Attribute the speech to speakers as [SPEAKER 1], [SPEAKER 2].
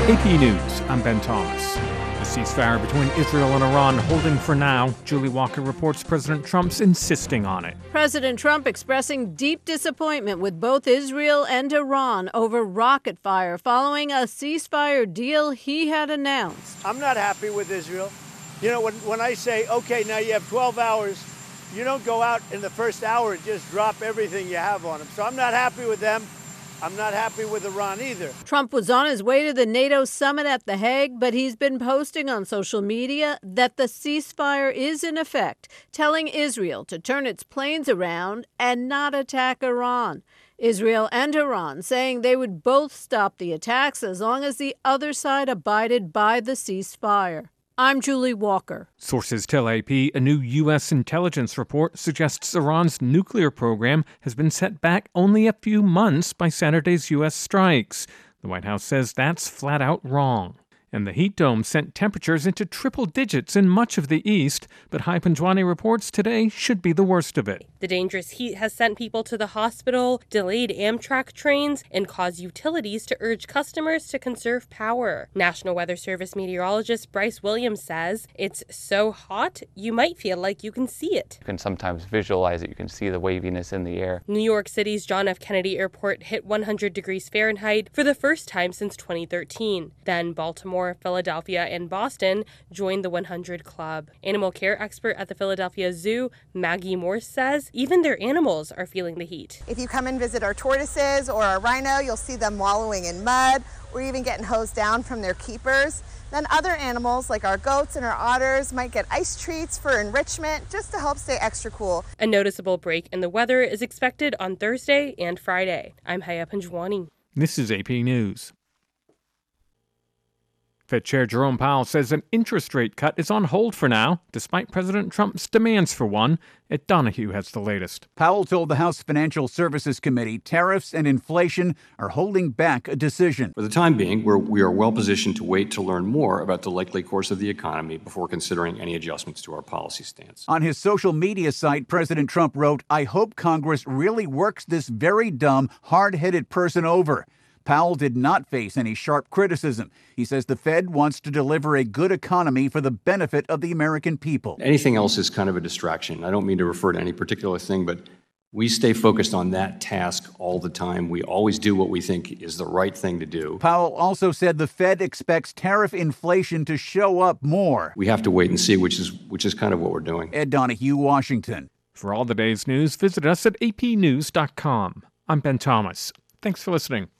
[SPEAKER 1] AP News, I'm Ben Thomas. The ceasefire between Israel and Iran holding for now. Julie Walker reports President Trump's insisting on it.
[SPEAKER 2] President Trump expressing deep disappointment with both Israel and Iran over rocket fire following a ceasefire deal he had announced.
[SPEAKER 3] I'm not happy with Israel. You know, when I say, okay, now you have 12 hours, you don't go out in the first hour and just drop everything you have on them. So I'm not happy with them. I'm not happy with Iran either.
[SPEAKER 2] Trump was on his way to the NATO summit at The Hague, but he's been posting on social media that the ceasefire is in effect, telling Israel to turn its planes around and not attack Iran. Israel and Iran saying they would both stop the attacks as long as the other side abided by the ceasefire. I'm Julie Walker.
[SPEAKER 1] Sources tell AP a new U.S. intelligence report suggests Iran's nuclear program has been set back only a few months by Saturday's U.S. strikes. The White House says that's flat out wrong. And the heat dome sent temperatures into triple digits in much of the east, but Hai Panjwani reports today should be the worst of it.
[SPEAKER 4] The dangerous heat has sent people to the hospital, delayed Amtrak trains, and caused utilities to urge customers to conserve power. National Weather Service meteorologist Bryce Williams says it's so hot you might feel like you can see it.
[SPEAKER 5] You can sometimes visualize it. You can see the waviness in the air.
[SPEAKER 4] New York City's John F. Kennedy Airport hit 100 degrees Fahrenheit for the first time since 2013. Then Baltimore, Philadelphia, and Boston joined the 100 Club. Animal care expert at the Philadelphia Zoo, Maggie Morse, says even their animals are feeling the heat.
[SPEAKER 6] If you come and visit our tortoises or our rhino, you'll see them wallowing in mud or even getting hosed down from their keepers. Then other animals like our goats and our otters might get ice treats for enrichment just to help stay extra cool.
[SPEAKER 4] A noticeable break in the weather is expected on Thursday and Friday. I'm Hai Panjwani.
[SPEAKER 1] This is AP News. Fed Chair Jerome Powell says an interest rate cut is on hold for now, despite President Trump's demands for one. Ed Donahue has the latest.
[SPEAKER 7] Powell told the House Financial Services Committee tariffs and inflation are holding back a decision.
[SPEAKER 8] For the time being, we are well positioned to wait to learn more about the likely course of the economy before considering any adjustments to our policy stance.
[SPEAKER 7] On his social media site, President Trump wrote, "I hope Congress really works this very dumb, hard-headed person over." Powell did not face any sharp criticism. He says the Fed wants to deliver a good economy for the benefit of the American people.
[SPEAKER 8] Anything else is kind of a distraction. I don't mean to refer to any particular thing, but we stay focused on that task all the time. We always do what we think is the right thing to do.
[SPEAKER 7] Powell also said the Fed expects tariff inflation to show up more.
[SPEAKER 8] We have to wait and see, which is kind of what we're doing.
[SPEAKER 7] Ed Donahue, Washington.
[SPEAKER 1] For all the day's news, visit us at apnews.com. I'm Ben Thomas. Thanks for listening.